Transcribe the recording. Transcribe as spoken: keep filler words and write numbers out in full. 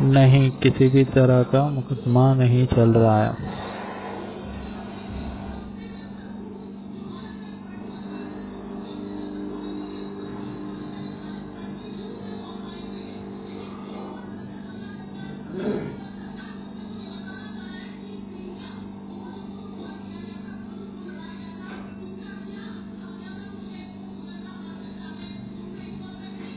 नहीं, किसी भी तरह का मुकदमा नहीं चल रहा है।